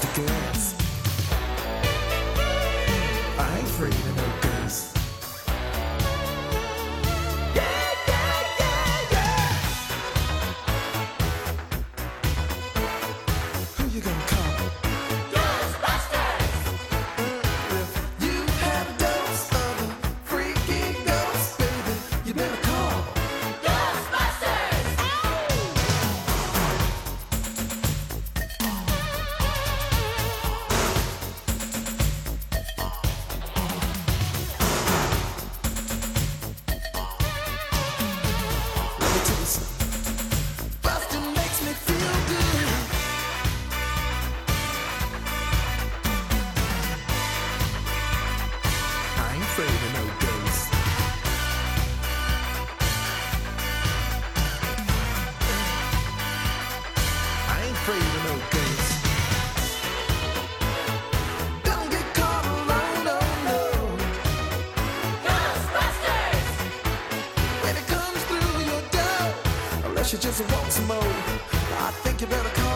just a guess. I ain't afraid of no ghosts. Yeah, yeah, yeah, yeah. Who you gonna call? Ghostbusters! If you have a dose of a freaky ghost, baby, you better call Ghostbusters! Let me tell you something. Bustin' makes me feel good. I ain't afraid of no ghosts. I ain't afraid of no ghosts. Don't get caught alone, no, no. Ghostbusters! When it comes through your door, unless you just want some more, I think you better call